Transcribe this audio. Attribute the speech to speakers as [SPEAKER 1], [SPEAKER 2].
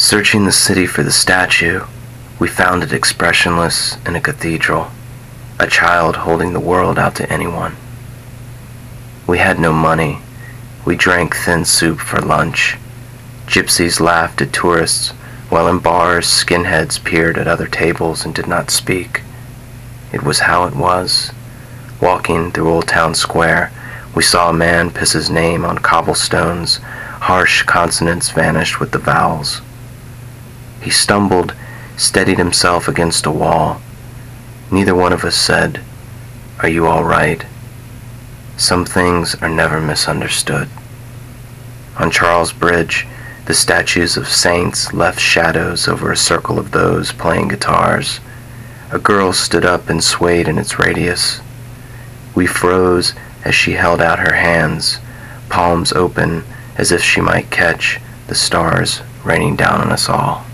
[SPEAKER 1] Searching the city for the statue, we found it expressionless in a cathedral, a child holding the world out to anyone. We had no money. We drank thin soup for lunch. Gypsies laughed at tourists, while in bars skinheads peered at other tables and did not speak. It was how it was. Walking through Old Town Square, we saw a man piss his name on cobblestones. Harsh consonants vanished with the vowels. He stumbled, steadied himself against a wall. Neither one of us said, "Are you all right?" Some things are never misunderstood. On Charles Bridge, the statues of saints left shadows over a circle of those playing guitars. A girl stood up and swayed in its radius. We froze as she held out her hands, palms open as if she might catch the stars raining down on us all.